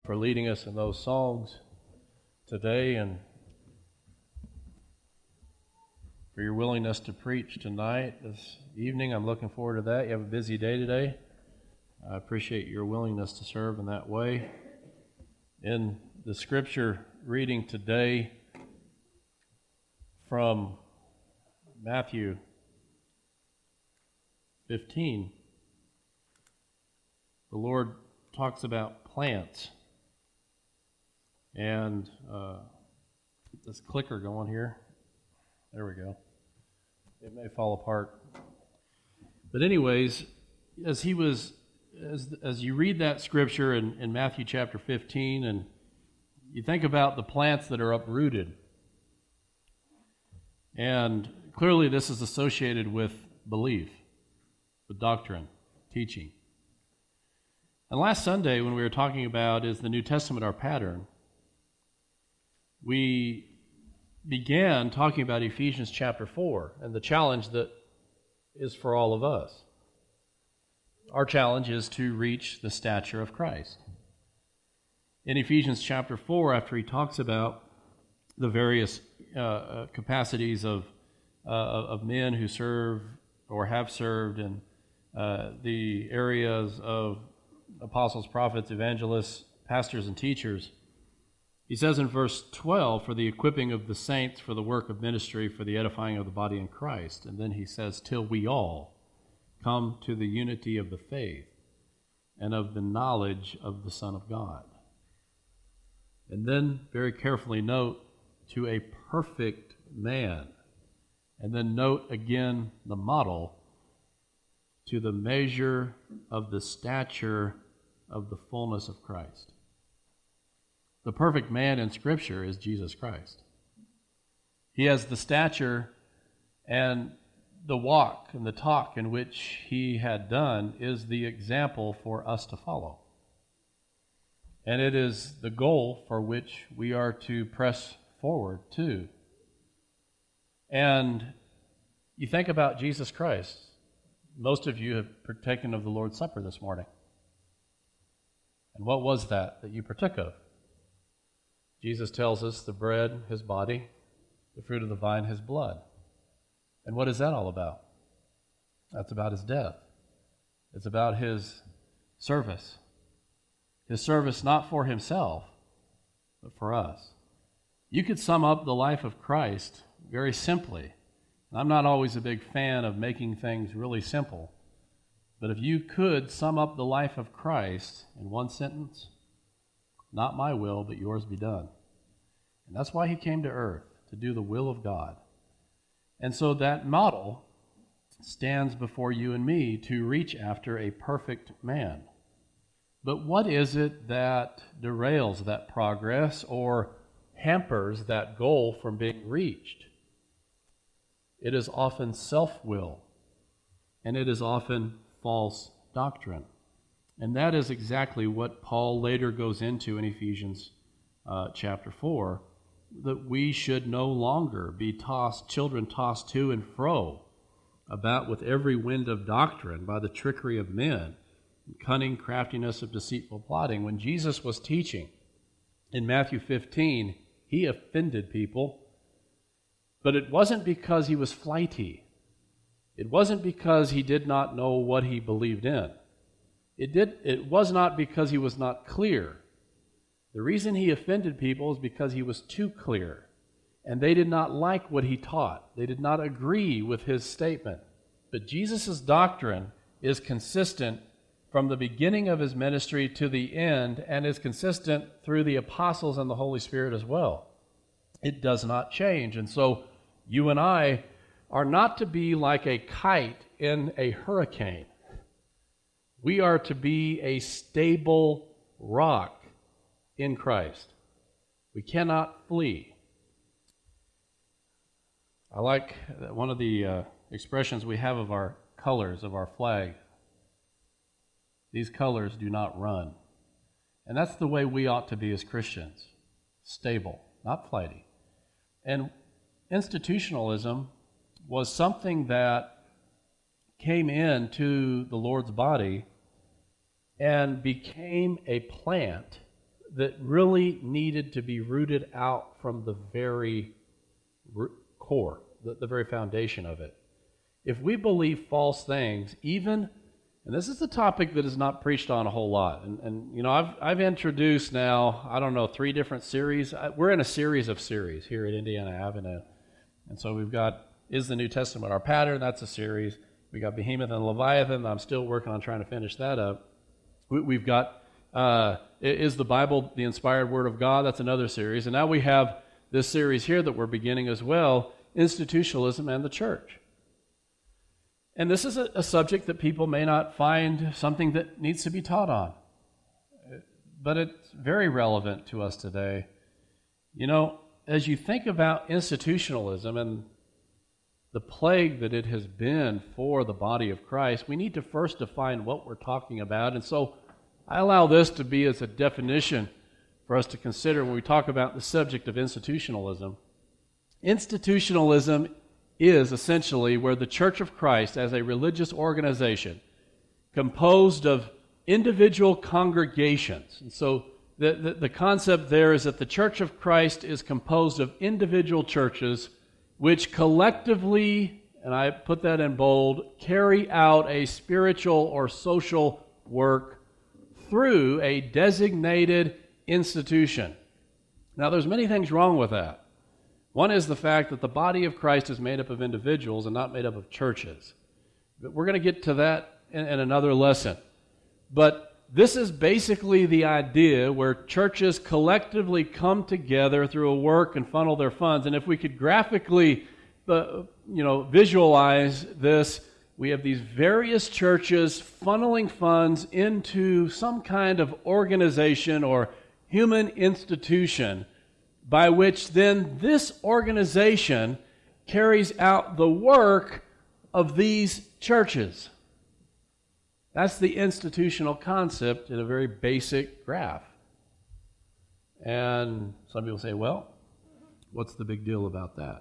for leading us in those songs today and for your willingness to preach tonight, this evening. I'm looking forward to that. You have a busy day today. I appreciate your willingness to serve in that way. In the scripture reading today from Matthew 15, the Lord talks about plants. And get this clicker going here. There we go. It may fall apart. But anyways, as you read that scripture in Matthew chapter 15, and you think about the plants that are uprooted, and clearly this is associated with belief, with doctrine, teaching. And last Sunday, when we were talking about is the New Testament our pattern, we began talking about Ephesians chapter 4 and the challenge that is for all of us. Our challenge is to reach the stature of Christ. In Ephesians chapter 4, after he talks about the various capacities of men who serve or have served in the areas of apostles, prophets, evangelists, pastors, and teachers, he says in verse 12, for the equipping of the saints for the work of ministry, for the edifying of the body in Christ. And then he says, till we all come to the unity of the faith and of the knowledge of the Son of God. And then very carefully note, to a perfect man. And then note again the model, to the measure of the stature of the fullness of Christ. The perfect man in Scripture is Jesus Christ. He has the stature, and the walk and the talk in which he had done is the example for us to follow. And it is the goal for which we are to press forward to. And you think about Jesus Christ. Most of you have partaken of the Lord's Supper this morning. And what was that you partook of? Jesus tells us the bread, his body, the fruit of the vine, his blood. And what is that all about? That's about his death. It's about his service. His service not for himself, but for us. You could sum up the life of Christ very simply. I'm not always a big fan of making things really simple, but if you could sum up the life of Christ in one sentence, not my will, but yours be done. And that's why he came to earth, to do the will of God. And so that model stands before you and me to reach after a perfect man. But what is it that derails that progress or hampers that goal from being reached? It is often self-will, and it is often false doctrine. And that is exactly what Paul later goes into in Ephesians chapter 4, that we should no longer be children tossed to and fro about with every wind of doctrine by the trickery of men, cunning craftiness of deceitful plotting. When Jesus was teaching in Matthew 15, he offended people, but it wasn't because he was flighty. It wasn't because he did not know what he believed in. It was not because he was not clear. The reason he offended people is because he was too clear, and they did not like what he taught. They did not agree with his statement. But Jesus' doctrine is consistent from the beginning of his ministry to the end, and is consistent through the apostles and the Holy Spirit as well. It does not change. And so you and I are not to be like a kite in a hurricane. We are to be a stable rock in Christ. We cannot flee. I like one of the expressions we have of our colors, of our flag. These colors do not run. And that's the way we ought to be as Christians. Stable, not flighty. And institutionalism was something that came into the Lord's body and became a plant that really needed to be rooted out from the very core, the very foundation of it. If we believe false things, even, and this is a topic that is not preached on a whole lot, and you know, I've introduced now, I don't know, 3 different series. We're in a series of series here at Indiana Avenue, and so we've got Is the New Testament Our Pattern? That's a series. We got Behemoth and Leviathan. I'm still working on trying to finish that up. We've got Is the Bible the Inspired Word of God? That's another series. And now we have this series here that we're beginning as well, Institutionalism and the Church. And this is a subject that people may not find something that needs to be taught on. But it's very relevant to us today. You know, as you think about institutionalism and the plague that it has been for the body of Christ, we need to first define what we're talking about. And so I allow this to be as a definition for us to consider when we talk about the subject of institutionalism. Institutionalism is essentially where the Church of Christ, as a religious organization, composed of individual congregations. And so the concept there is that the Church of Christ is composed of individual churches which collectively, and I put that in bold, carry out a spiritual or social work through a designated institution. Now, there's many things wrong with that. One is the fact that the body of Christ is made up of individuals and not made up of churches. But we're going to get to that in another lesson. But this is basically the idea where churches collectively come together through a work and funnel their funds. And if we could graphically, visualize this, we have these various churches funneling funds into some kind of organization or human institution by which then this organization carries out the work of these churches. That's the institutional concept in a very basic graph. And some people say, well, what's the big deal about that?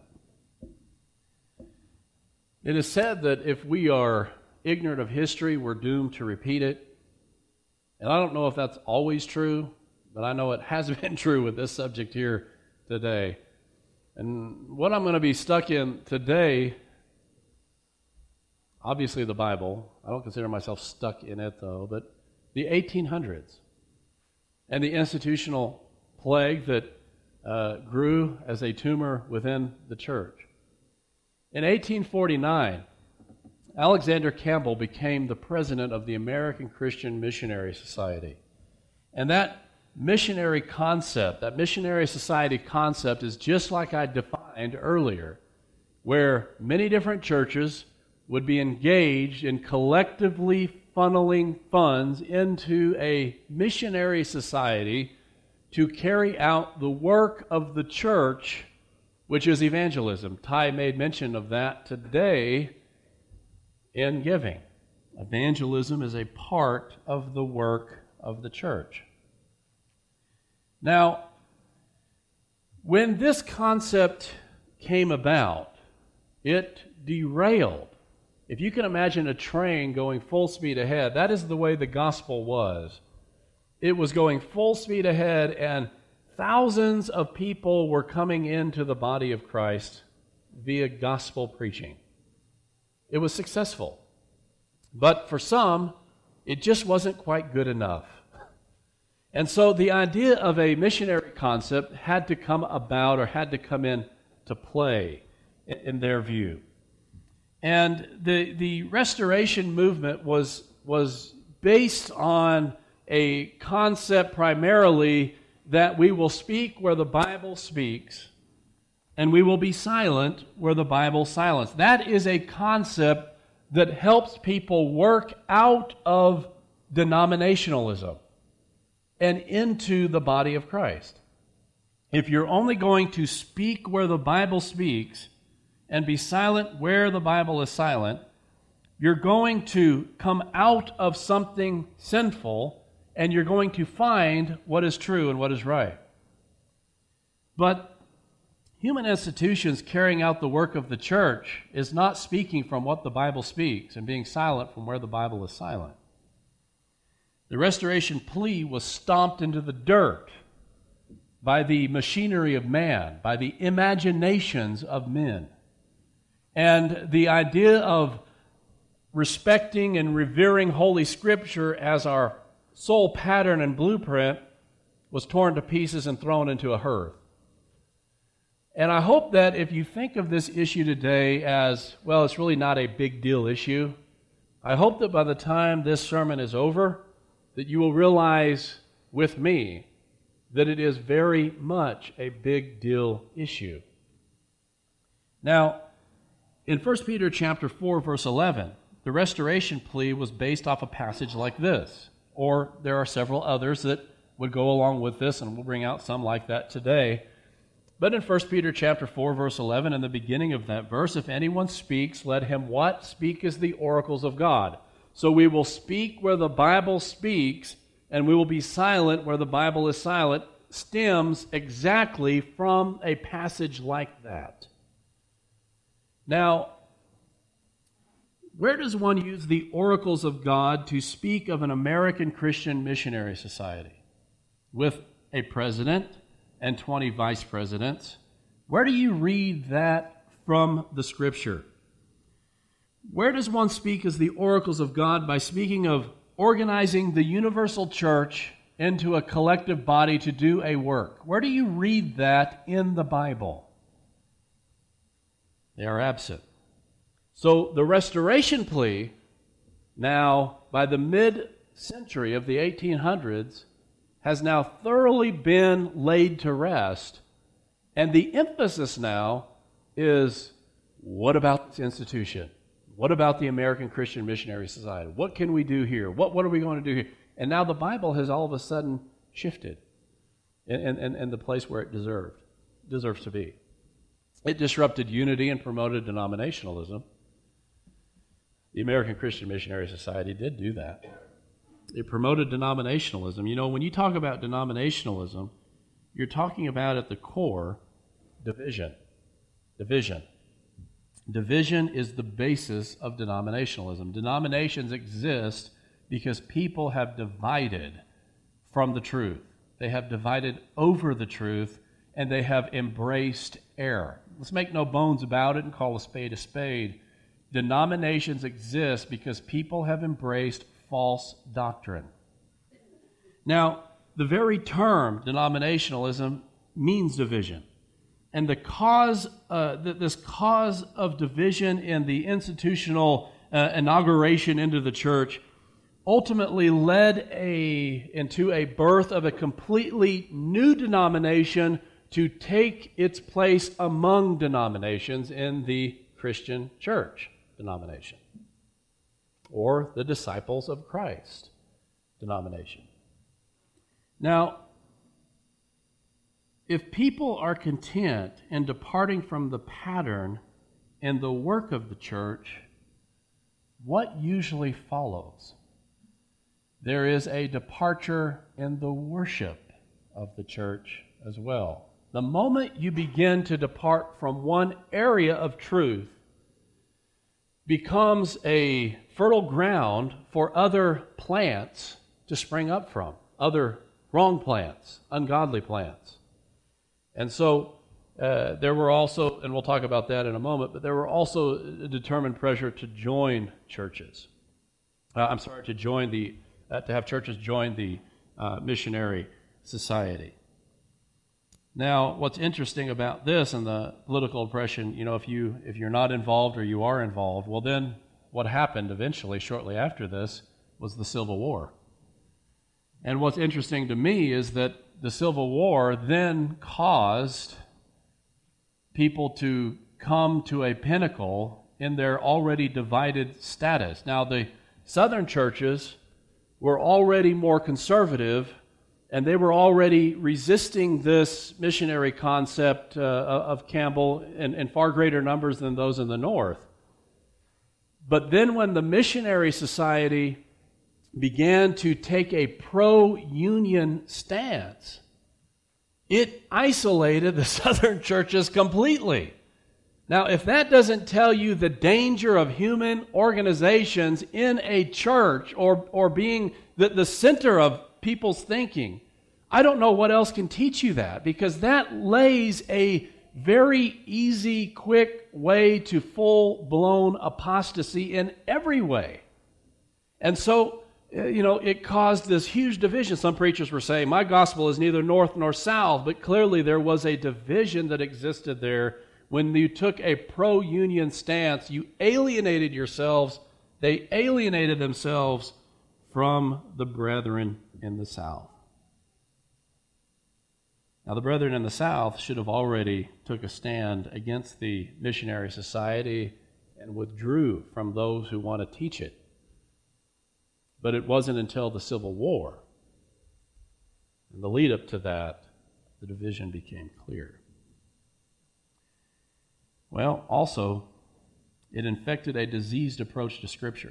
It is said that if we are ignorant of history, we're doomed to repeat it. And I don't know if that's always true, but I know it has been true with this subject here today. And what I'm going to be stuck in today, obviously the Bible. I don't consider myself stuck in it, though, but the 1800s and the institutional plague that grew as a tumor within the church. In 1849, Alexander Campbell became the president of the American Christian Missionary Society. And that missionary concept, that missionary society concept, is just like I defined earlier, where many different churches would be engaged in collectively funneling funds into a missionary society to carry out the work of the church, which is evangelism. Ty made mention of that today in giving. Evangelism is a part of the work of the church. Now, when this concept came about, it derailed. If you can imagine a train going full speed ahead, that is the way the gospel was. It was going full speed ahead, and thousands of people were coming into the body of Christ via gospel preaching. It was successful. But for some, it just wasn't quite good enough. And so the idea of a missionary concept had to come about, or had to come into play in their view. And the Restoration movement was based on a concept primarily that we will speak where the Bible speaks, and we will be silent where the Bible silence. That is a concept that helps people work out of denominationalism and into the body of Christ. If you're only going to speak where the Bible speaks and be silent where the Bible is silent, you're going to come out of something sinful, and you're going to find what is true and what is right. But human institutions carrying out the work of the church is not speaking from what the Bible speaks and being silent from where the Bible is silent. The Restoration plea was stomped into the dirt by the machinery of man, by the imaginations of men. And the idea of respecting and revering Holy Scripture as our sole pattern and blueprint was torn to pieces and thrown into a hearth. And I hope that if you think of this issue today as, well, it's really not a big deal issue, I hope that by the time this sermon is over, that you will realize with me that it is very much a big deal issue. Now, in 1 Peter chapter 4, verse 11, the restoration plea was based off a passage like this, or there are several others that would go along with this, and we'll bring out some like that today. But in 1 Peter chapter 4, verse 11, in the beginning of that verse, if anyone speaks, let him what? Speak as the oracles of God. So we will speak where the Bible speaks, and we will be silent where the Bible is silent, stems exactly from a passage like that. Now, where does one use the oracles of God to speak of an American Christian missionary society with a president and 20 vice presidents? Where do you read that from the Scripture? Where does one speak as the oracles of God? By speaking of organizing the universal church into a collective body to do a work. Where do you read that in the Bible? They are absent. So the restoration plea, now by the mid-century of the 1800s, has now thoroughly been laid to rest. And the emphasis now is, what about this institution? What about the American Christian Missionary Society? What can we do here? What are we going to do here? And now the Bible has all of a sudden shifted in the place where it deserves to be. It disrupted unity and promoted denominationalism. The American Christian Missionary Society did do that. It promoted denominationalism. You know, when you talk about denominationalism, you're talking about at the core division. Division is the basis of denominationalism. Denominations exist because people have divided from the truth. They have divided over the truth, and they have embraced error. Let's make no bones about it and call a spade a spade. Denominations exist because people have embraced false doctrine. Now, the very term denominationalism means division. And this cause of division in the institutional inauguration into the church ultimately led into a birth of a completely new denomination to take its place among denominations in the Christian church denomination, or the Disciples of Christ denomination. Now, if people are content in departing from the pattern and the work of the church, what usually follows? There is a departure in the worship of the church as well. The moment you begin to depart from one area of truth, becomes a fertile ground for other plants to spring up from, other wrong plants, ungodly plants. And so there were also, and we'll talk about that in a moment, but there were also a determined pressure to join churches. To have churches join the missionary society. Now, what's interesting about this and the political oppression, you know, if you're not involved or you are involved, well then what happened eventually, shortly after this, was the Civil War. And what's interesting to me is that the Civil War then caused people to come to a pinnacle in their already divided status. Now, the southern churches were already more conservative, and they were already resisting this missionary concept of Campbell in far greater numbers than those in the north. But then when the missionary society began to take a pro-union stance, it isolated the southern churches completely. Now, if that doesn't tell you the danger of human organizations in a church or being the center of people's thinking, I don't know what else can teach you that, because that lays a very easy, quick way to full-blown apostasy in every way. And so, it caused this huge division. Some preachers were saying, my gospel is neither north nor south, but clearly there was a division that existed there. When you took a pro-union stance, you alienated yourselves. They alienated themselves from the brethren in the South. Now, the brethren in the South should have already took a stand against the missionary society and withdrew from those who want to teach it. But it wasn't until the Civil War and the lead up to that, the division became clear. Well, also, it infected a diseased approach to Scripture,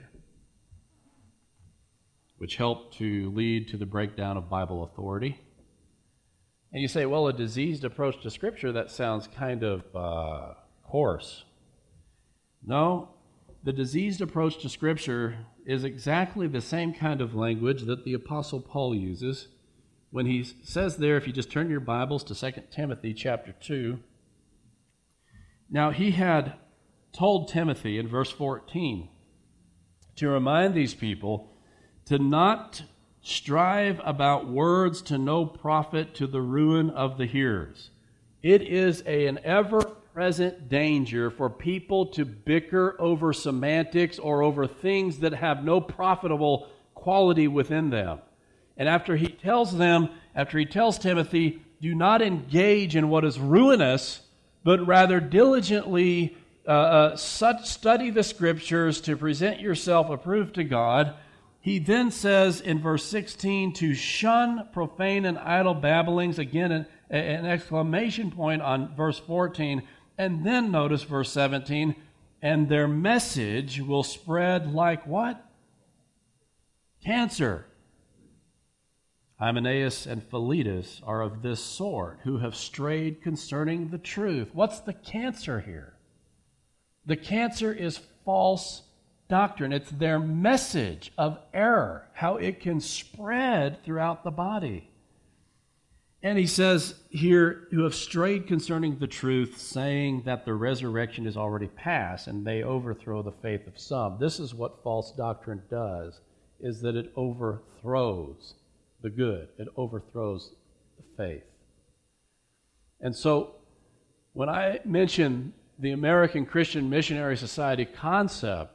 which helped to lead to the breakdown of Bible authority. And you say, well, a diseased approach to Scripture, that sounds kind of coarse. No, the diseased approach to Scripture is exactly the same kind of language that the Apostle Paul uses when he says there, if you just turn your Bibles to 2 Timothy chapter 2. Now, he had told Timothy in verse 14 to remind these people to not strive about words to no profit, to the ruin of the hearers. It is an ever-present danger for people to bicker over semantics or over things that have no profitable quality within them. And after he tells Timothy, do not engage in what is ruinous, but rather diligently study the Scriptures to present yourself approved to God. He then says in verse 16 to shun profane and idle babblings, again an exclamation point on verse 14, and then notice verse 17, and their message will spread like what? Cancer. Hymenaeus and Philetus are of this sort, who have strayed concerning the truth. What's the cancer here? The cancer is false doctrine. It's their message of error, how it can spread throughout the body. And he says here, who have strayed concerning the truth, saying that the resurrection is already past, and they overthrow the faith of some. This is what false doctrine does, is that it overthrows the good. It overthrows the faith. And so, when I mention the American Christian Missionary Society concept,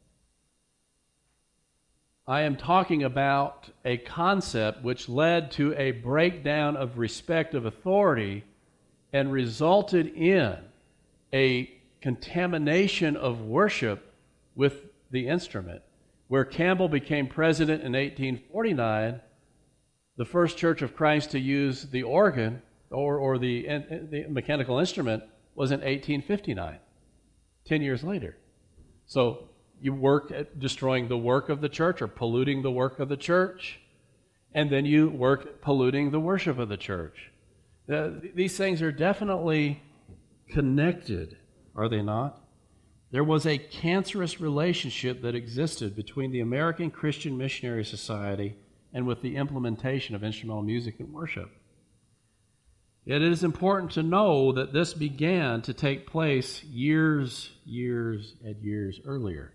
I am talking about a concept which led to a breakdown of respect of authority and resulted in a contamination of worship with the instrument. Where Campbell became president in 1849, the first Church of Christ to use the organ or the mechanical instrument was in 1859, 10 years later. So you work at destroying the work of the church or polluting the work of the church, and then you work at polluting the worship of the church. These things are definitely connected, are they not? There was a cancerous relationship that existed between the American Christian Missionary Society and with the implementation of instrumental music and worship. Yet it is important to know that this began to take place years earlier.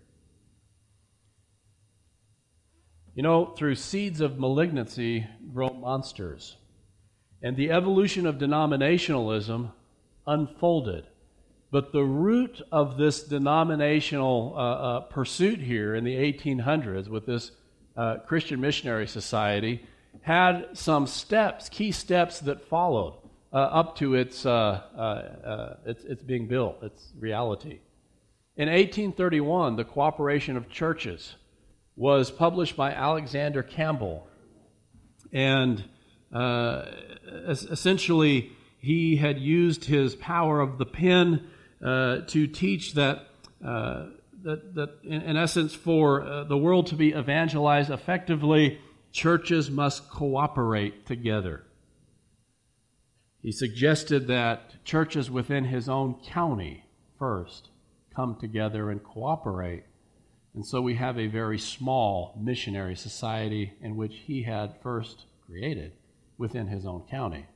You know, through seeds of malignancy grow monsters. And the evolution of denominationalism unfolded. But the root of this denominational pursuit here in the 1800s with this Christian Missionary Society had some steps, key steps that followed up to its being built, its reality. In 1831, the Cooperation of Churches was published by Alexander Campbell. And essentially, he had used his power of the pen to teach that in essence, for the world to be evangelized effectively, churches must cooperate together. He suggested that churches within his own county first come together and cooperate. And so we have a very small missionary society in which he had first created within his own county.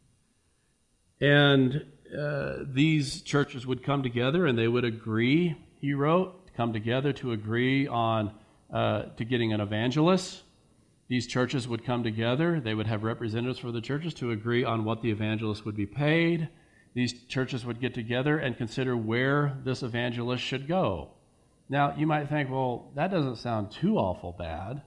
And these churches would come together and they would agree, he wrote, come together to agree on to getting an evangelist. These churches would come together. They would have representatives for the churches to agree on what the evangelist would be paid. These churches would get together and consider where this evangelist should go. Now, you might think, well, that doesn't sound too awful bad.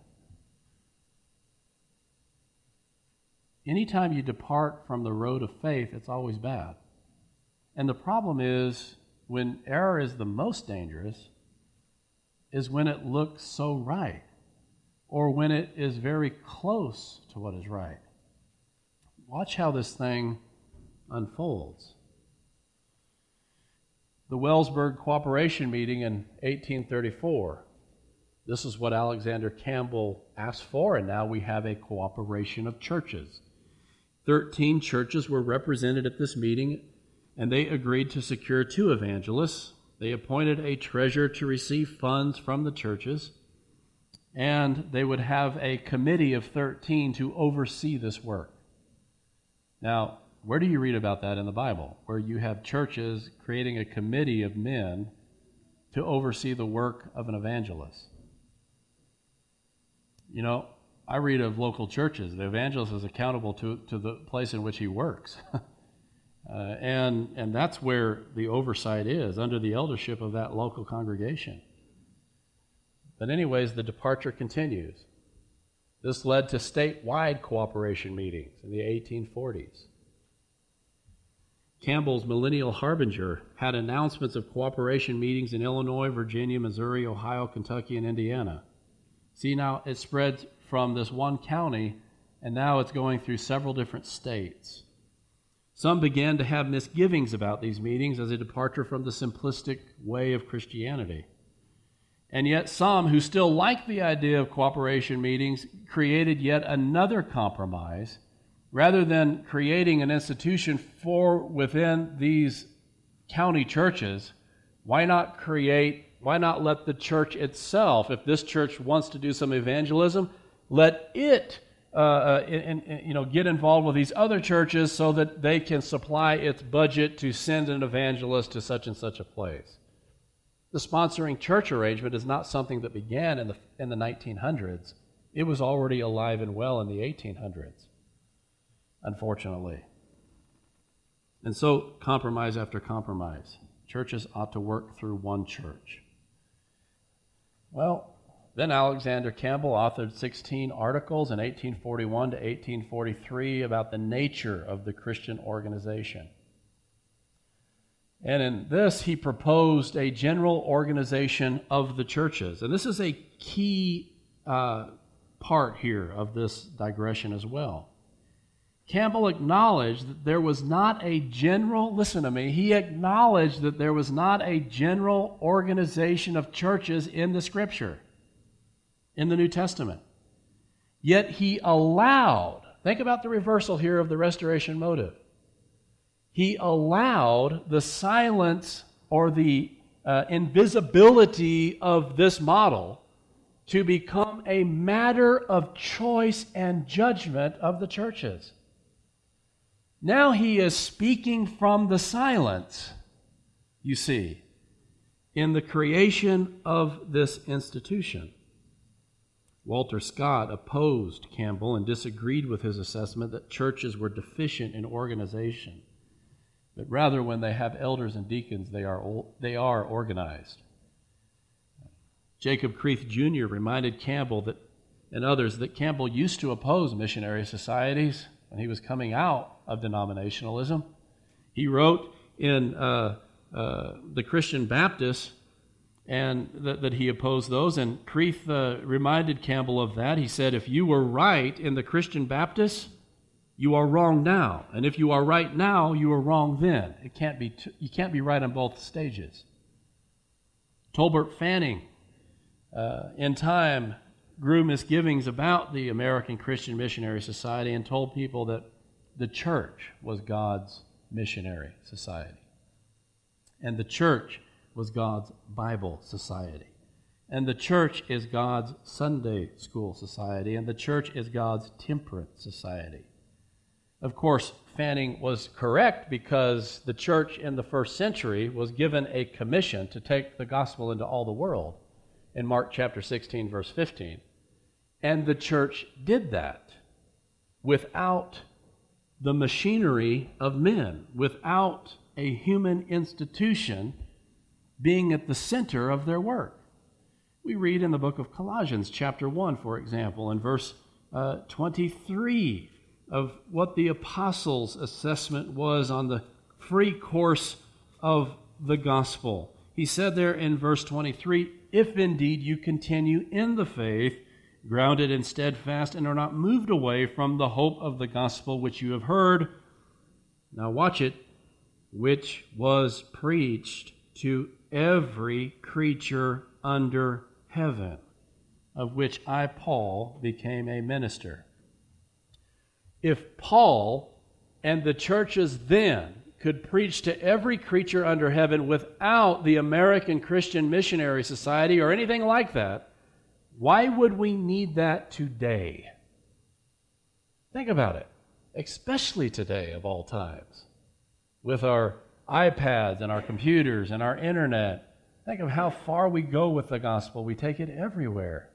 Anytime you depart from the road of faith, it's always bad. And the problem is, when error is the most dangerous, is when it looks so right, or when it is very close to what is right. Watch how this thing unfolds. The Wellsburg Cooperation Meeting in 1834. This is what Alexander Campbell asked for, and now we have a cooperation of churches. 13 churches were represented at this meeting, and they agreed to secure 2 evangelists. They appointed a treasurer to receive funds from the churches, and they would have a committee of 13 to oversee this work. Now, where do you read about that in the Bible, where you have churches creating a committee of men to oversee the work of an evangelist? You know, I read of local churches. The evangelist is accountable to the place in which he works. And that's where the oversight is, under the eldership of that local congregation. But anyways, the departure continues. This led to statewide cooperation meetings in the 1840s. Campbell's Millennial Harbinger had announcements of cooperation meetings in Illinois, Virginia, Missouri, Ohio, Kentucky, and Indiana. See, now it spreads from this one county, and now it's going through several different states. Some began to have misgivings about these meetings as a departure from the simplistic way of Christianity. And yet some who still liked the idea of cooperation meetings created yet another compromise. Rather than creating an institution for within these county churches, why not let the church itself, if this church wants to do some evangelism, let it get involved with these other churches so that they can supply its budget to send an evangelist to such and such a place. The sponsoring church arrangement is not something that began in the 1900s. It was already alive and well in the 1800s, unfortunately. And so, compromise after compromise. Churches ought to work through one church. Well, then Alexander Campbell authored 16 articles in 1841 to 1843 about the nature of the Christian organization. And in this, he proposed a general organization of the churches. And this is a key part here of this digression as well. Campbell acknowledged that there was not a general, listen to me, he acknowledged that there was not a general organization of churches in the Scripture, in the New Testament. Yet he allowed, think about the reversal here of the restoration motive. He allowed the silence or the invisibility of this model to become a matter of choice and judgment of the churches. Now he is speaking from the silence, you see, in the creation of this institution. Walter Scott opposed Campbell and disagreed with his assessment that churches were deficient in organization. But rather, when they have elders and deacons, they are organized. Jacob Creeth Jr. reminded Campbell and others that Campbell used to oppose missionary societies when he was coming out of denominationalism. He wrote in the Christian Baptists and that he opposed those, and Creeth reminded Campbell of that. He said, if you were right in the Christian Baptists, you are wrong now. And if you are right now, you are wrong then. You can't be right on both stages. Tolbert Fanning, in time, grew misgivings about the American Christian Missionary Society and told people that the church was God's missionary society. And the church was God's Bible society. And the church is God's Sunday school society. And the church is God's temperance society. Of course, Fanning was correct because the church in the first century was given a commission to take the gospel into all the world in Mark chapter 16, verse 15. And the church did that without the machinery of men, without a human institution being at the center of their work. We read in the book of Colossians chapter 1, for example, in verse 23, of what the apostles' assessment was on the free course of the gospel. He said there in verse 23, "If indeed you continue in the faith, grounded and steadfast, and are not moved away from the hope of the gospel which you have heard," now watch it, "which was preached to every creature under heaven, of which I, Paul, became a minister." If Paul and the churches then could preach to every creature under heaven without the American Christian Missionary Society or anything like that, why would we need that today? Think about it, especially today of all times, with our iPads and our computers and our internet. Think of how far we go with the gospel. We take it everywhere.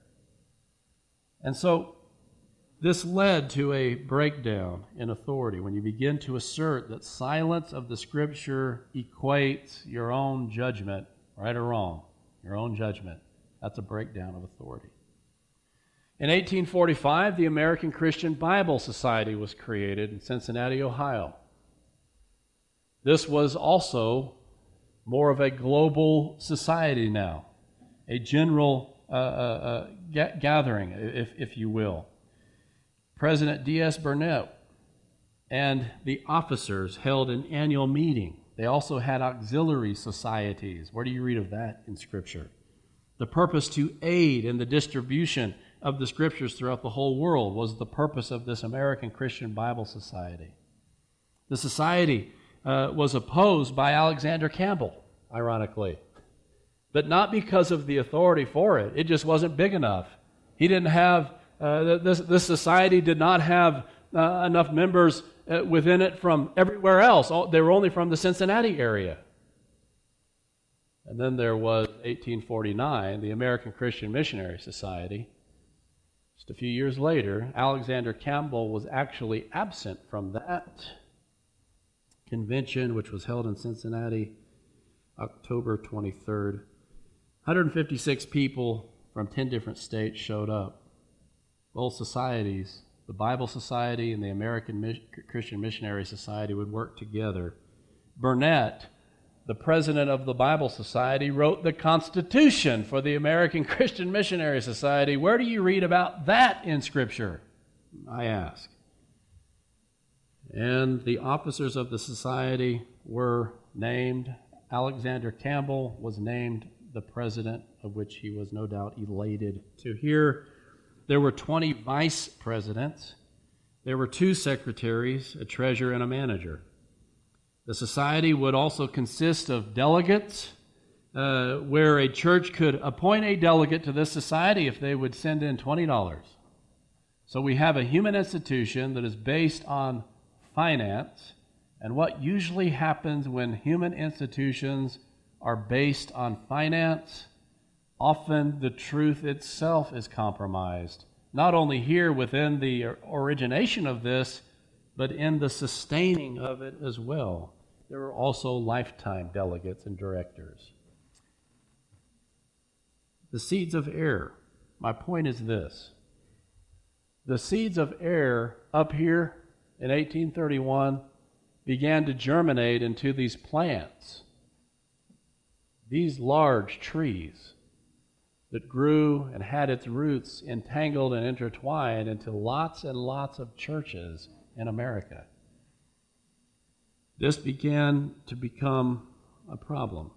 And so this led to a breakdown in authority when you begin to assert that silence of the Scripture equates your own judgment, right or wrong, your own judgment. That's a breakdown of authority. In 1845, the American Christian Bible Society was created in Cincinnati, Ohio. This was also more of a global society now, a general gathering, if you will. President D.S. Burnett and the officers held an annual meeting. They also had auxiliary societies. Where do you read of that in Scripture? The purpose to aid in the distribution of the Scriptures throughout the whole world was the purpose of this American Christian Bible Society. The society was opposed by Alexander Campbell, ironically, but not because of the authority for it. It just wasn't big enough. He didn't have this society did not have enough members within it from everywhere else. They were only from the Cincinnati area. And then there was 1849, the American Christian Missionary Society. Just a few years later, Alexander Campbell was actually absent from that convention, which was held in Cincinnati, October 23rd. 156 people from 10 different states showed up. Both societies, the Bible Society and the American Christian Missionary Society, would work together. Burnett, the president of the Bible Society, wrote the Constitution for the American Christian Missionary Society. Where do you read about that in Scripture, I ask? And the officers of the society were named. Alexander Campbell was named the president, of which he was no doubt elated to hear. There were 20 vice presidents. There were 2 secretaries, a treasurer, and a manager. The society would also consist of delegates, where a church could appoint a delegate to this society if they would send in $20. So we have a human institution that is based on finance, and what usually happens when human institutions are based on finance, often the truth itself is compromised, not only here within the origination of this, but in the sustaining of it as well. There were also lifetime delegates and directors. The seeds of error. My point is this. The seeds of error up here in 1831 began to germinate into these plants, these large trees that grew and had its roots entangled and intertwined into lots and lots of churches in America. This began to become a problem.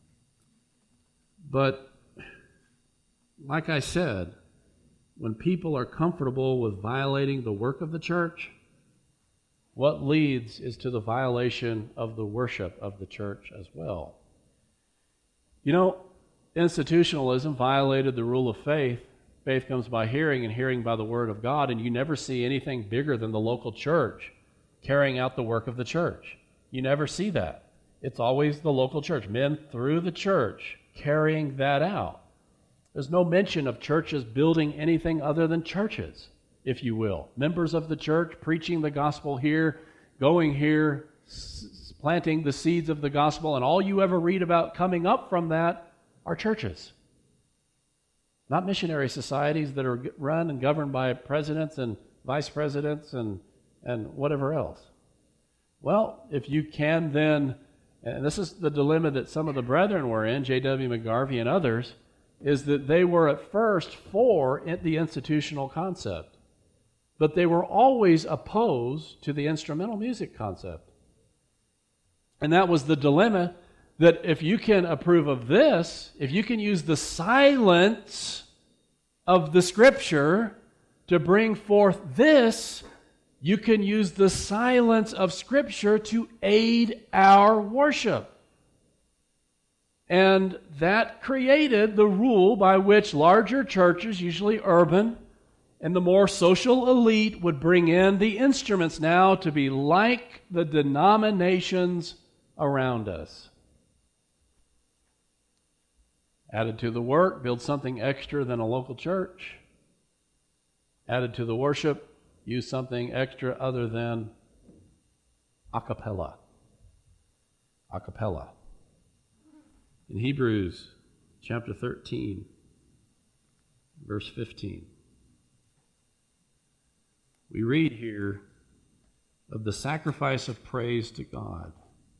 But, like I said, when people are comfortable with violating the work of the church, what leads is to the violation of the worship of the church as well. You know, institutionalism violated the rule of faith. Faith comes by hearing, and hearing by the Word of God, and you never see anything bigger than the local church carrying out the work of the church. You never see that. It's always the local church, men through the church carrying that out. There's no mention of churches building anything other than churches, if you will. Members of the church preaching the gospel here, going here, planting the seeds of the gospel, and all you ever read about coming up from that are churches. Not missionary societies that are run and governed by presidents and vice presidents and whatever else. Well, if you can then, and this is the dilemma that some of the brethren were in, J.W. McGarvey and others, is that they were at first for the institutional concept, but they were always opposed to the instrumental music concept. And that was the dilemma, that if you can approve of this, if you can use the silence of the Scripture to bring forth this, you can use the silence of Scripture to aid our worship. And that created the rule by which larger churches, usually urban, and the more social elite would bring in the instruments now to be like the denominations around us. Added to the work, build something extra than a local church. Added to the worship, use something extra other than a cappella. A cappella. In Hebrews chapter 13, verse 15, we read here of the sacrifice of praise to God.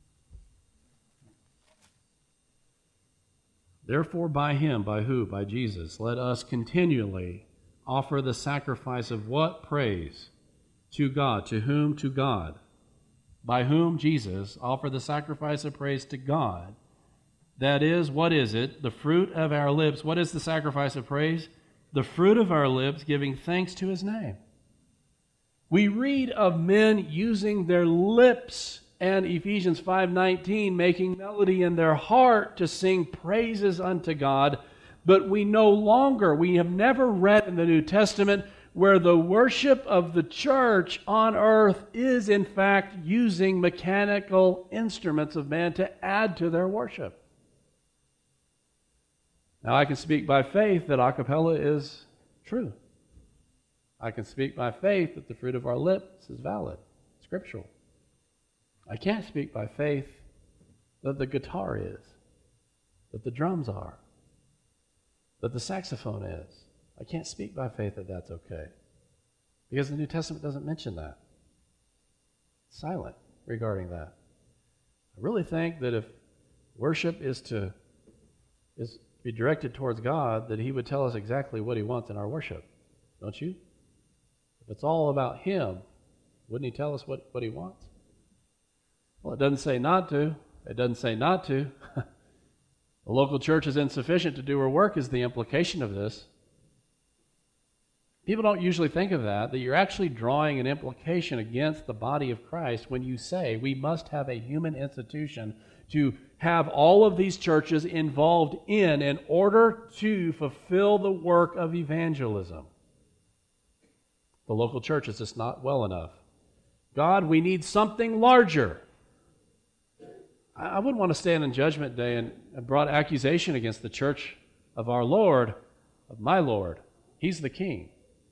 Therefore, by Him, by who? By Jesus, let us continually offer the sacrifice of what? Praise to God. To whom? To God. By whom? Jesus. Offer the sacrifice of praise to God. That is, what is it? The fruit of our lips. What is the sacrifice of praise? The fruit of our lips, giving thanks to His name. We read of men using their lips, and Ephesians 5:19, making melody in their heart to sing praises unto God. But we have never read in the New Testament where the worship of the church on earth is in fact using mechanical instruments of man to add to their worship. Now I can speak by faith that a cappella is true. I can speak by faith that the fruit of our lips is valid, scriptural. I can't speak by faith that the guitar is, that the drums are, that the saxophone is. I can't speak by faith that that's okay, because the New Testament doesn't mention that. It's silent regarding that. I really think that if worship is to be directed towards God, that He would tell us exactly what He wants in our worship. Don't you? If it's all about Him, wouldn't He tell us what He wants? Well, it doesn't say not to. It doesn't say not to. The local church is insufficient to do her work is the implication of this. People don't usually think of that you're actually drawing an implication against the body of Christ when you say we must have a human institution to have all of these churches involved in order to fulfill the work of evangelism. The local church is just not well enough. God, we need something larger. I wouldn't want to stand in Judgment Day and brought accusation against the church of our Lord, of my Lord. He's the King.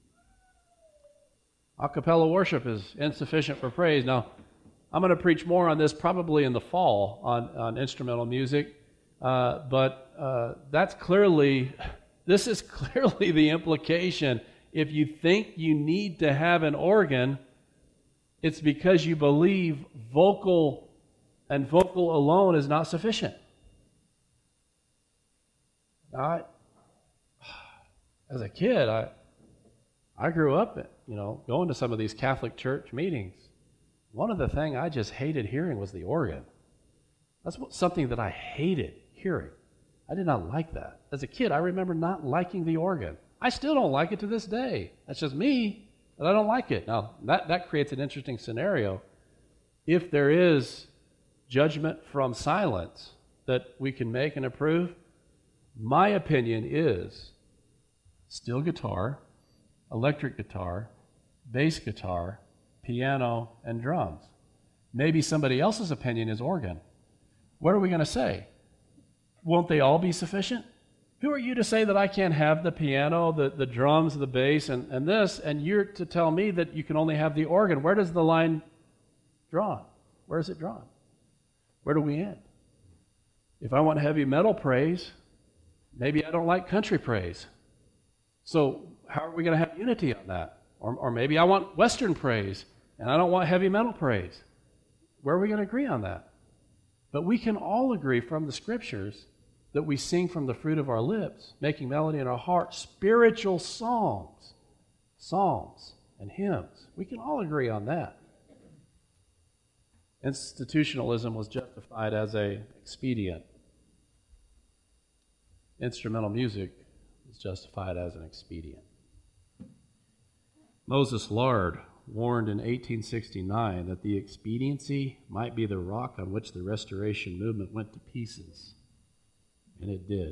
A cappella worship is insufficient for praise. Now, I'm going to preach more on this probably in the fall on instrumental music, but this is clearly the implication. If you think you need to have an organ, it's because you believe vocal alone is not sufficient. Now, as a kid, I grew up, going to some of these Catholic church meetings. One of the things I just hated hearing was the organ. That's something that I hated hearing. I did not like that. As a kid, I remember not liking the organ. I still don't like it to this day. That's just me, but I don't like it. Now, that creates an interesting scenario. If there is judgment from silence that we can make and approve, my opinion is steel guitar, electric guitar, bass guitar, piano, and drums. Maybe somebody else's opinion is organ. What are we going to say? Won't they all be sufficient? Who are you to say that I can't have the piano, the drums, the bass, and this, and you're to tell me that you can only have the organ? Where does the line drawn? Where is it drawn? Where do we end? If I want heavy metal praise, maybe I don't like country praise. So how are we going to have unity on that? Or maybe I want Western praise, and I don't want heavy metal praise. Where are we going to agree on that? But we can all agree from the Scriptures that we sing from the fruit of our lips, making melody in our heart, spiritual songs, psalms, and hymns. We can all agree on that. Institutionalism was justified as an expedient. Instrumental music was justified as an expedient. Moses Lard warned in 1869 that the expediency might be the rock on which the Restoration movement went to pieces. And it did.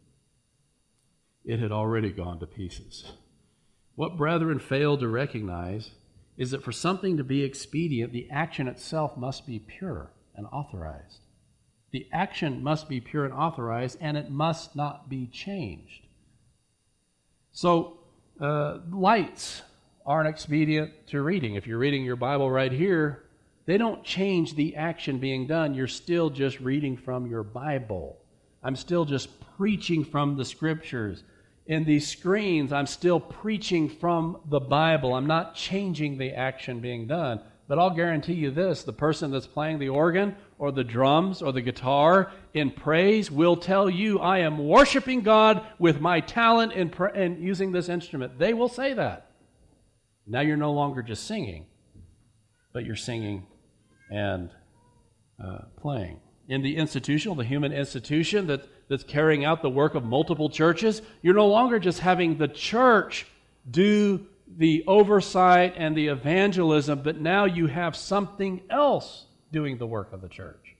It had already gone to pieces. What brethren failed to recognize is that for something to be expedient, the action itself must be pure and authorized. The action must be pure and authorized, and it must not be changed. So, lights aren't expedient to reading. If you're reading your Bible right here, they don't change the action being done. You're still just reading from your Bible. I'm still just preaching from the Scriptures. In these screens, I'm still preaching from the Bible. I'm not changing the action being done. But I'll guarantee you this, the person that's playing the organ or the drums or the guitar in praise will tell you, I am worshiping God with my talent in using this instrument. They will say that. Now you're no longer just singing, but you're singing and playing. In the institutional, the human institution that's carrying out the work of multiple churches, you're no longer just having the church do the oversight and the evangelism, but now you have something else doing the work of the church.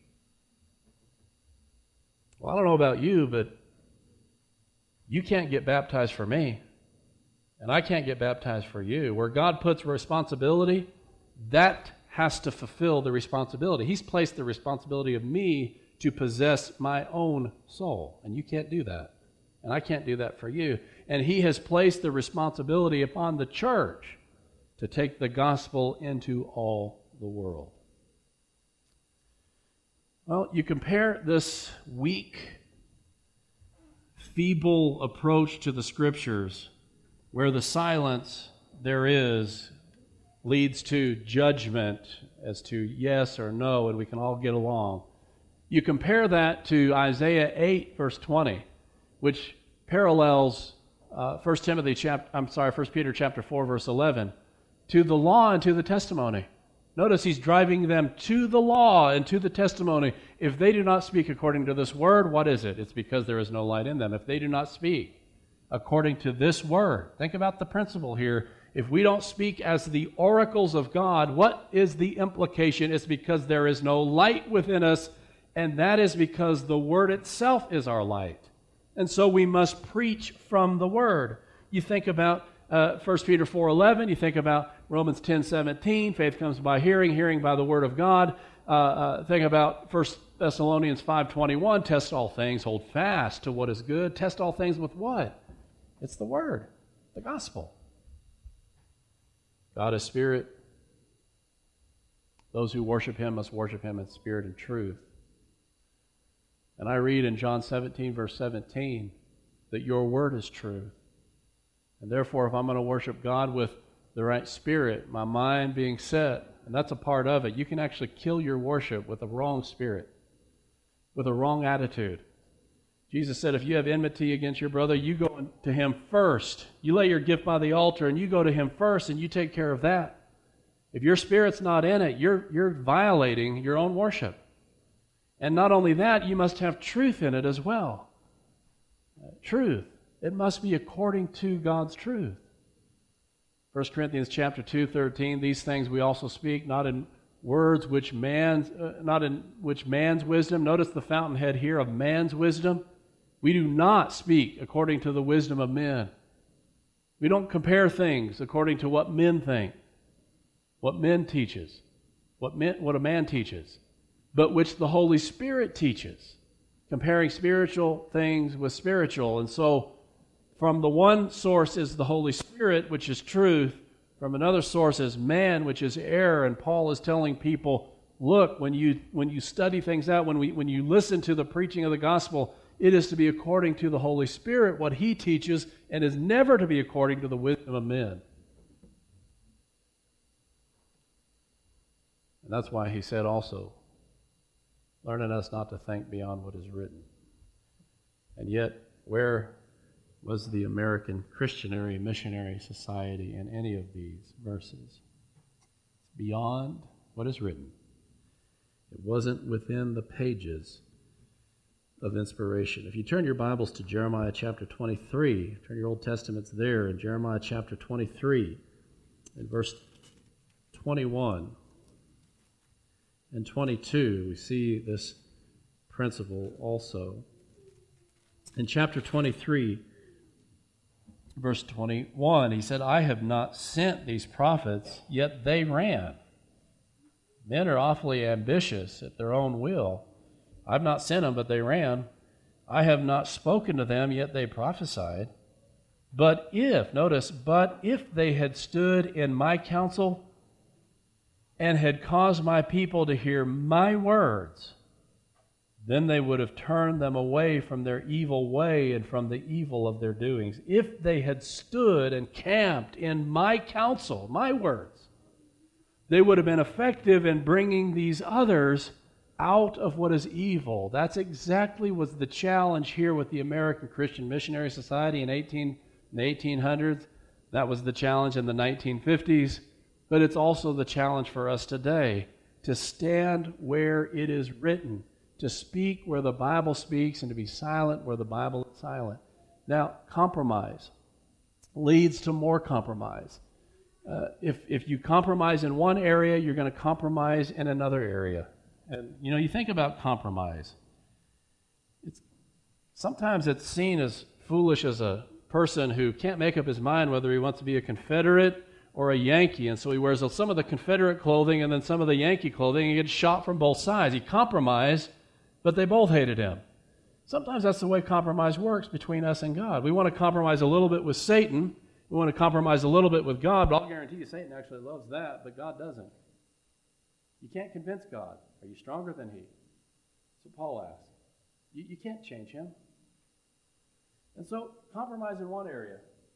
Well, I don't know about you, but you can't get baptized for me, and I can't get baptized for you. Where God puts responsibility, that has to fulfill the responsibility. He's placed the responsibility of me to possess my own soul, and you can't do that. And I can't do that for you. And He has placed the responsibility upon the church to take the gospel into all the world. Well, you compare this weak, feeble approach to the Scriptures, where the silence there is leads to judgment as to yes or no, and we can all get along. You compare that to Isaiah 8, verse 20, which parallels 1 Peter chapter 4, verse 11, to the law and to the testimony. Notice he's driving them to the law and to the testimony. If they do not speak according to this word, what is it? It's because there is no light in them. If they do not speak according to this word, think about the principle here. If we don't speak as the oracles of God, what is the implication? It's because there is no light within us, and that is because the word itself is our light. And so we must preach from the word. You think about 1 Peter 4:11, you think about Romans 10:17, faith comes by hearing, hearing by the word of God. Think about 1 Thessalonians 5:21, test all things, hold fast to what is good. Test all things with what? It's the word, the gospel. God is spirit. Those who worship Him must worship Him in spirit and truth. And I read in John 17, verse 17, that your word is truth. And therefore, if I'm going to worship God with the right spirit, my mind being set, and that's a part of it, you can actually kill your worship with a wrong spirit, with a wrong attitude. Jesus said, if you have enmity against your brother, you go to him first. You lay your gift by the altar, and you go to him first, and you take care of that. If your spirit's not in it, you're violating your own worship. And not only that, you must have truth in it as well. Truth. It must be according to God's truth. 1 Corinthians chapter 2:13, these things we also speak, not in words which man's wisdom. Notice the fountainhead here of man's wisdom. We do not speak according to the wisdom of men. We don't compare things according to what men think. what men teaches, what a man teaches, but which the Holy Spirit teaches, comparing spiritual things with spiritual. And so from the one source is the Holy Spirit, which is truth. From another source is man, which is error. And Paul is telling people, look, when you study things out, when you listen to the preaching of the gospel, it is to be according to the Holy Spirit, what he teaches, and is never to be according to the wisdom of men. And that's why he said also, learning us not to think beyond what is written. And yet, where was the American Christianary Missionary Society in any of these verses? It's beyond what is written. It wasn't within the pages of inspiration. If you turn your Bibles to Jeremiah chapter 23, turn your Old Testaments there in Jeremiah chapter 23, in verse 21 and 22, we see this principle also. In chapter 23, verse 21, he said, I have not sent these prophets, yet they ran. Men are awfully ambitious at their own will. I've not sent them, but they ran. I have not spoken to them, yet they prophesied. But if they had stood in my counsel and had caused my people to hear my words, then they would have turned them away from their evil way and from the evil of their doings. If they had stood and camped in my counsel, my words, they would have been effective in bringing these others out of what is evil. That's exactly was the challenge here with the American Christian Missionary Society in the 1800s. That was the challenge in the 1950s. But it's also the challenge for us today to stand where it is written, to speak where the Bible speaks, and to be silent where the Bible is silent. Now, compromise leads to more compromise. If you compromise in one area, you're going to compromise in another area. And, you think about compromise. Sometimes it's seen as foolish as a person who can't make up his mind whether he wants to be a Confederate or a Yankee, and so he wears some of the Confederate clothing and then some of the Yankee clothing, and he gets shot from both sides. He compromised, but they both hated him. Sometimes that's the way compromise works between us and God. We want to compromise a little bit with Satan. We want to compromise a little bit with God, but I'll guarantee you Satan actually loves that, but God doesn't. You can't convince God. Are you stronger than he? That's what Paul asked. You can't change him. And so, compromise in one area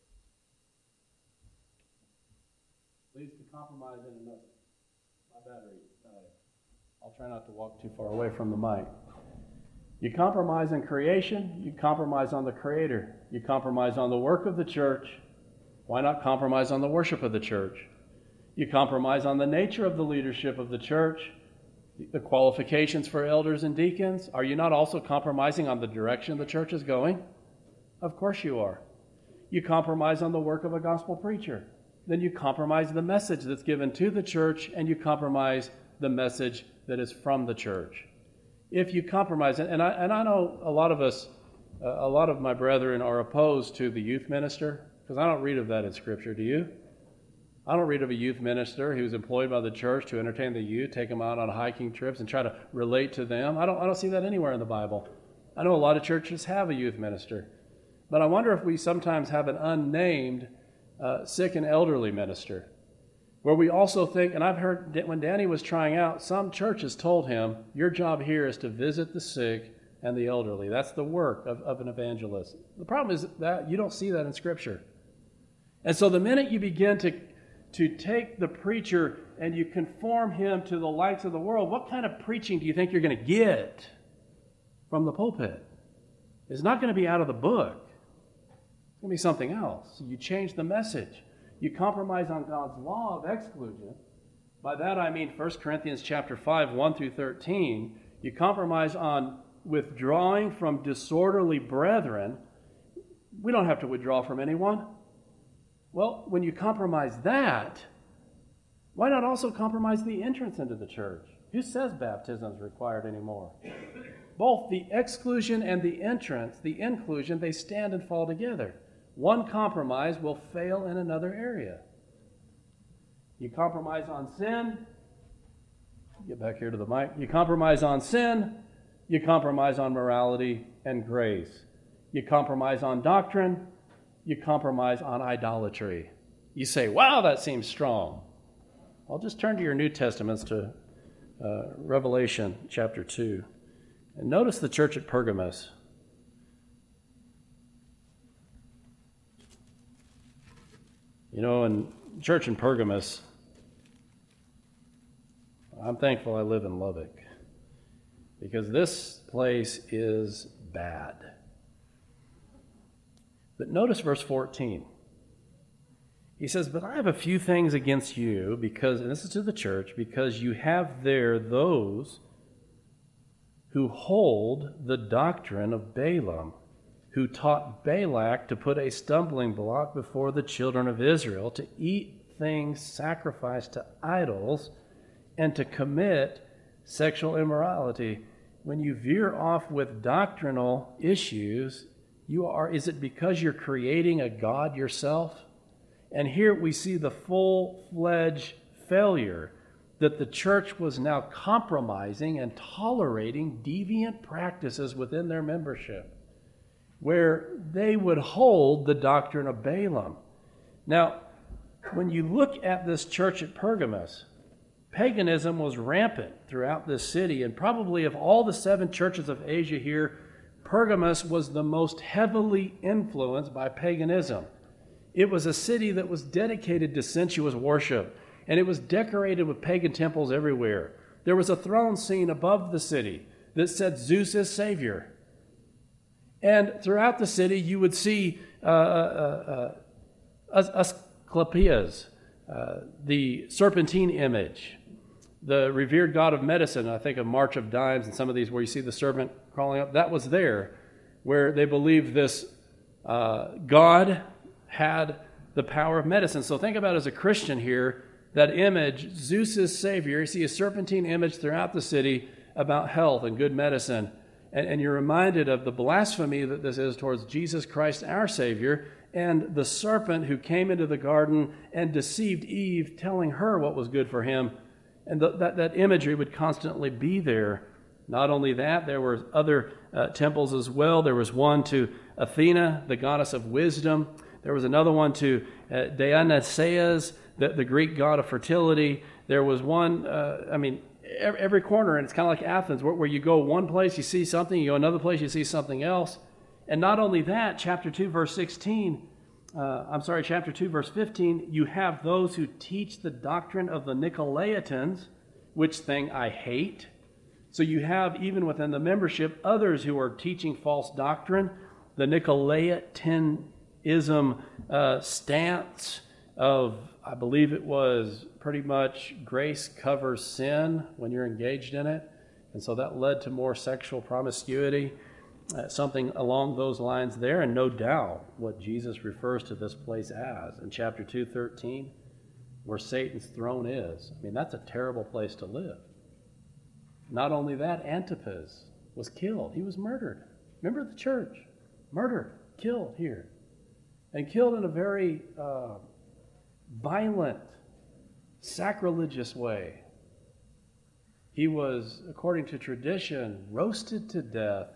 leads to compromise in another. My battery died. I'll try not to walk too far away from the mic. You compromise in creation, you compromise on the Creator. You compromise on the work of the church. Why not compromise on the worship of the church? You compromise on the nature of the leadership of the church, the qualifications for elders and deacons. Are you not also compromising on the direction the church is going? Of course you are. You compromise on the work of a gospel preacher. Then you compromise the message that's given to the church, and you compromise the message that is from the church. If you compromise, and I know a lot of us, a lot of my brethren are opposed to the youth minister, because I don't read of that in Scripture. Do you? I don't read of a youth minister who's employed by the church to entertain the youth, take them out on hiking trips, and try to relate to them. I don't see that anywhere in the Bible. I know a lot of churches have a youth minister, but I wonder if we sometimes have an unnamed sick and elderly minister, where we also think, and I've heard that when Danny was trying out, some churches told him, your job here is to visit the sick and the elderly. That's the work of an evangelist. The problem is that you don't see that in Scripture. And so the minute you begin to take the preacher and you conform him to the lights of the world, what kind of preaching do you think you're going to get from the pulpit? It's not going to be out of the book. It's going to be something else. So you change the message. You compromise on God's law of exclusion. By that I mean 1 Corinthians chapter 5, 1 through 13. You compromise on withdrawing from disorderly brethren. We don't have to withdraw from anyone. Well, when you compromise that, why not also compromise the entrance into the church? Who says baptism is required anymore? Both the exclusion and the entrance, the inclusion, they stand and fall together. One compromise will fail in another area. You compromise on sin. Get back here to the mic. You compromise on sin. You compromise on morality and grace. You compromise on doctrine. You compromise on idolatry. You say, wow, that seems strong. I'll just turn to your New Testaments to Revelation chapter 2. And notice the church at Pergamos. You know, in church in Pergamos, I'm thankful I live in Lubbock, because this place is bad. But notice verse 14. He says, but I have a few things against you, because, and this is to the church, because you have there those who hold the doctrine of Balaam, who taught Balak to put a stumbling block before the children of Israel, to eat things sacrificed to idols, and to commit sexual immorality. When you veer off with doctrinal issues, is it because you're creating a god yourself? And here we see the full-fledged failure that the church was now compromising and tolerating deviant practices within their membership, where they would hold the doctrine of Balaam. Now, when you look at this church at Pergamos, paganism was rampant throughout this city, and probably of all the 7 churches of Asia here, Pergamos was the most heavily influenced by paganism. It was a city that was dedicated to sensuous worship, and it was decorated with pagan temples everywhere. There was a throne scene above the city that said Zeus is Savior. And throughout the city, you would see Asclepius, the serpentine image, the revered god of medicine. I think of March of Dimes and some of these where you see the serpent crawling up. That was there, where they believed this god had the power of medicine. So think about, as a Christian here, that image, Zeus is Savior. You see a serpentine image throughout the city about health and good medicine. And you're reminded of the blasphemy that this is towards Jesus Christ, our Savior, and the serpent who came into the garden and deceived Eve, telling her what was good for him. And that imagery would constantly be there. Not only that, there were other temples as well. There was one to Athena, the goddess of wisdom. There was another one to Dionysius, the Greek god of fertility. There was one, every corner, and it's kind of like Athens, where you go one place, you see something, you go another place, you see something else. And not only that, chapter 2, verse 15, you have those who teach the doctrine of the Nicolaitans, which thing I hate. So you have, even within the membership, others who are teaching false doctrine. The Nicolaitanism stance of, I believe it was pretty much grace covers sin when you're engaged in it. And so that led to more sexual promiscuity, something along those lines there. And no doubt what Jesus refers to this place as in chapter 2:13, where Satan's throne is. I mean, that's a terrible place to live. Not only that, Antipas was killed. He was murdered. Remember the church? Murdered, killed here. And killed in a very violent, sacrilegious way. He was, according to tradition, roasted to death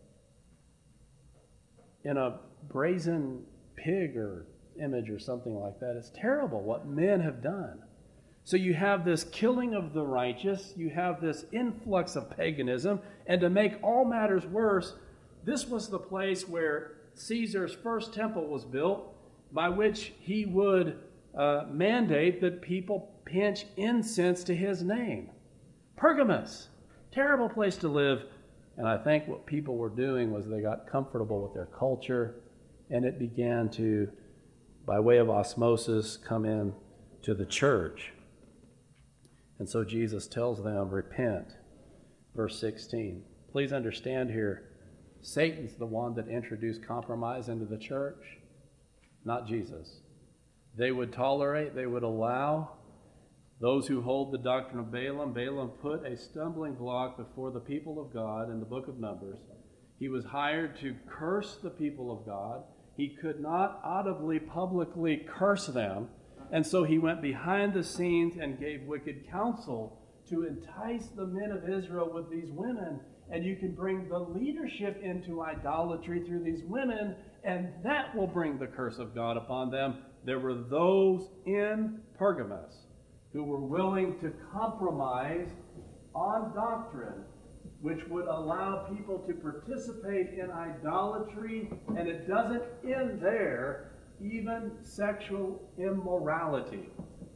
in a brazen pig or image or something like that. It's terrible what men have done. So you have this killing of the righteous, you have this influx of paganism, and to make all matters worse, this was the place where Caesar's first temple was built, by which he would mandate that people pinch incense to his name. Pergamos, terrible place to live. And I think what people were doing was they got comfortable with their culture, and it began to, by way of osmosis, come in to the church. And so Jesus tells them, repent. Verse 16. Please understand here, Satan's the one that introduced compromise into the church, not Jesus. They would tolerate, they would allow those who hold the doctrine of Balaam. Balaam put a stumbling block before the people of God in the book of Numbers. He was hired to curse the people of God. He could not audibly, publicly curse them. And so he went behind the scenes and gave wicked counsel to entice the men of Israel with these women. And you can bring the leadership into idolatry through these women, and that will bring the curse of God upon them. There were those in Pergamos who were willing to compromise on doctrine, which would allow people to participate in idolatry, and it doesn't end there, even sexual immorality.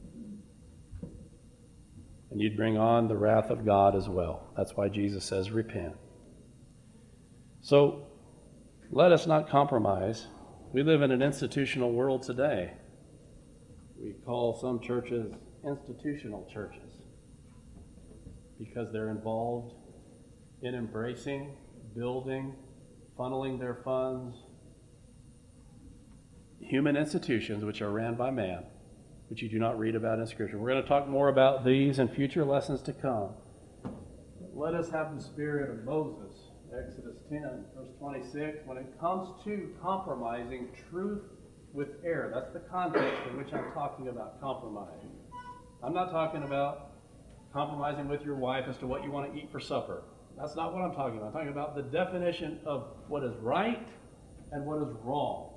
And you'd bring on the wrath of God as well. That's why Jesus says, repent. So, let us not compromise. We live in an institutional world today. We call some churches institutional churches because they're involved in embracing, building, funneling their funds, human institutions which are ran by man, which you do not read about in Scripture. We're going to talk more about these in future lessons to come. Let us have the spirit of Moses, Exodus 10, verse 26, when it comes to compromising truth with error. That's the context in which I'm talking about compromise. I'm not talking about compromising with your wife as to what you want to eat for supper. That's not what I'm talking about. I'm talking about the definition of what is right and what is wrong.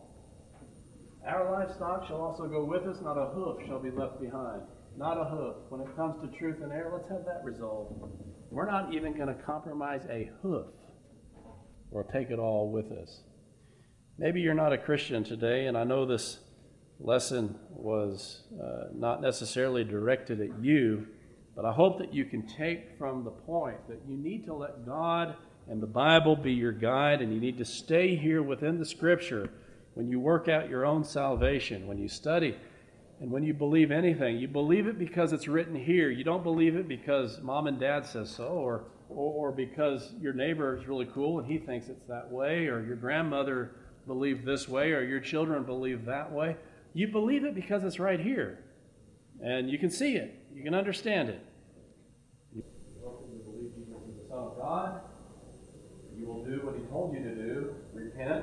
Our livestock shall also go with us, not a hoof shall be left behind. Not a hoof. When it comes to truth and error, let's have that resolved. We're not even going to compromise a hoof or take it all with us. Maybe you're not a Christian today, and I know this lesson was not necessarily directed at you, but I hope that you can take from the point that you need to let God and the Bible be your guide, and you need to stay here within the Scripture. When you work out your own salvation, when you study, and when you believe anything, you believe it because it's written here. You don't believe it because mom and dad says so, or because your neighbor is really cool and he thinks it's that way, or your grandmother believed this way, or your children believe that way. You believe it because it's right here. And you can see it. You can understand it. You believe Jesus is the Son of God. You will do what he told you to do. Repent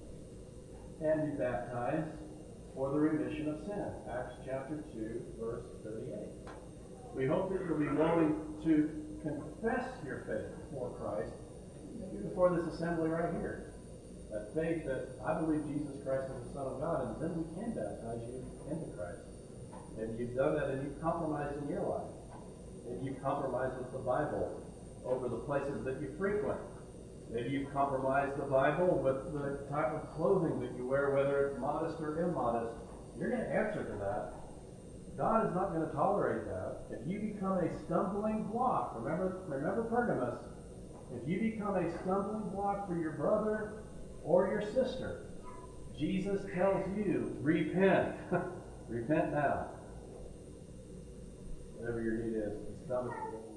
and be baptized for the remission of sin. Acts chapter 2, verse 38. We hope that you'll be willing to confess your faith before Christ, maybe before this assembly right here. That faith that I believe Jesus Christ is the Son of God, and then we can baptize you into Christ. Maybe you've done that and you've compromised in your life. Maybe you've compromised with the Bible over the places that you frequent. Maybe you've compromised the Bible with the type of clothing that you wear, whether it's modest or immodest. You're going to answer to that. God is not going to tolerate that. If you become a stumbling block, remember Pergamos, if you become a stumbling block for your brother or your sister, Jesus tells you, repent. Repent now. Whatever your need is,